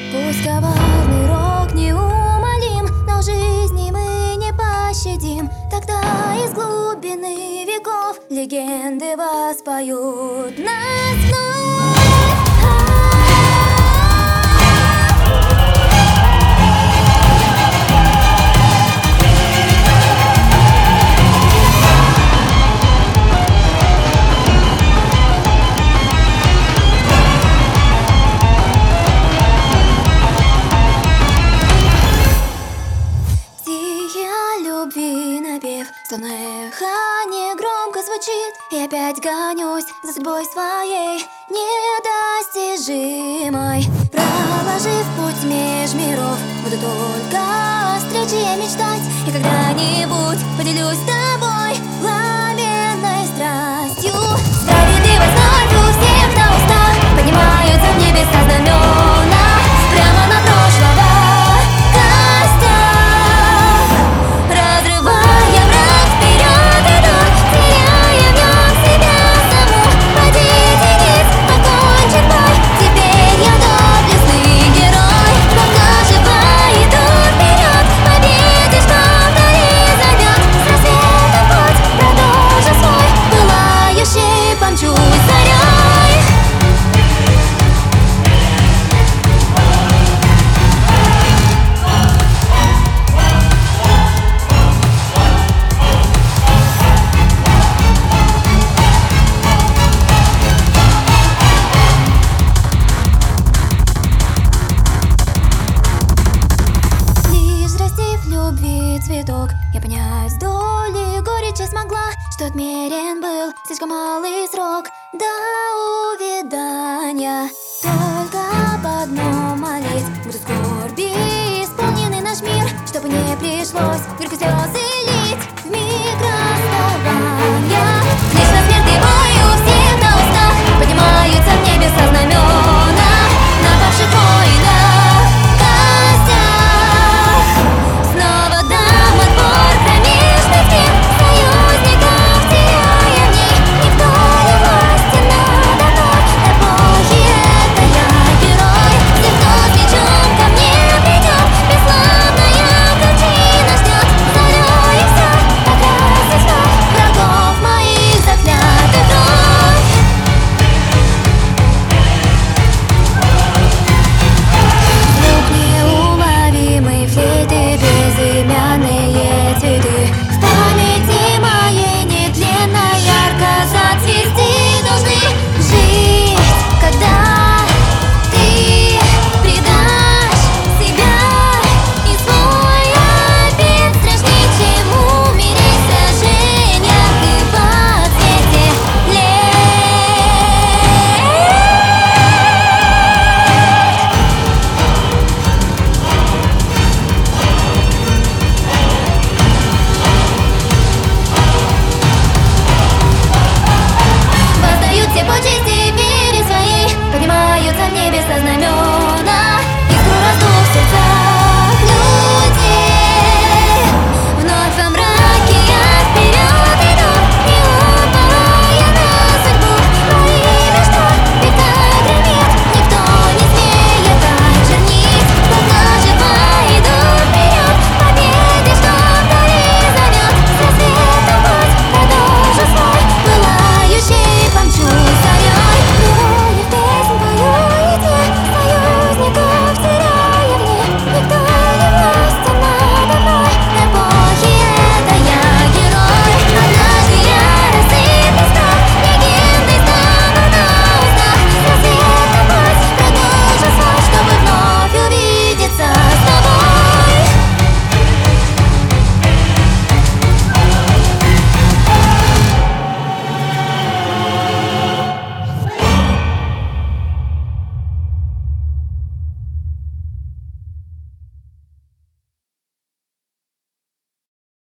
Пусть коварный рок неумолим, но жизни мы не пощадим. Тогда из глубины веков легенды воспоют нас вновь. Любви напев, словно эхо негромко звучит. И опять гонюсь за судьбой своей недостижимой. Проложив путь меж миров, буду только о встрече мечтать. И когда-нибудь поделюсь с тобой пламенной страстью. Справедливость вновь у всех на устах, поднимаются в небеса знамена прямо на прошлого. Цветок, я понять доли горечи смогла, что отмерен был слишком малый срок до увядания. Только